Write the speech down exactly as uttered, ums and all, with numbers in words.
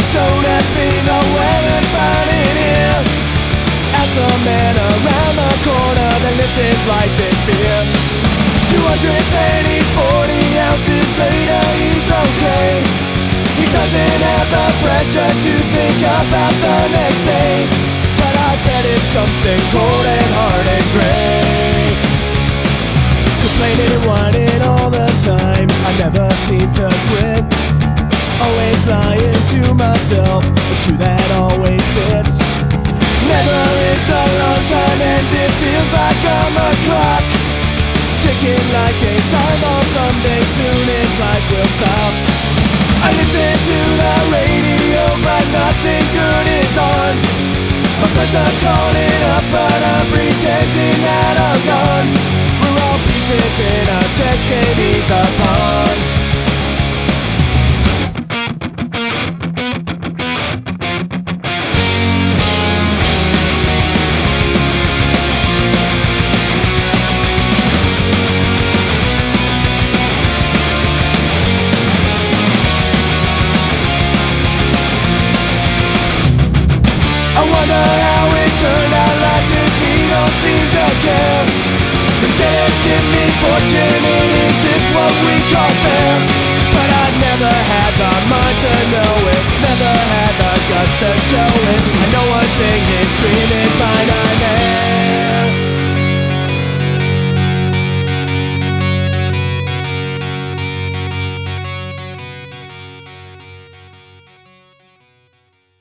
don't ask me, the weather's fine in here. Ask the man around the corner, then this is life in fear. Two hundred pennies, forty ounces later, he's okay. He doesn't have the pressure to think about the next day. But I bet it's something cold and hard and gray. Complaining and whining all the time, I never seem to quit. Always lying to myself, it's true that always fits. Never is a long time and it feels like I'm a clock, ticking like a time bomb. Someday soon his life will stop. I listen to the radio but nothing good is on. My friends are calling up but I'm pretending that I'm gone. We're all pieces in a chess game, he's a pawn. I wonder how it turned out like this, he don't seem to care. Instead of give me fortune, is this what we call fair? But I never had the mind to know it, never had the guts to show it.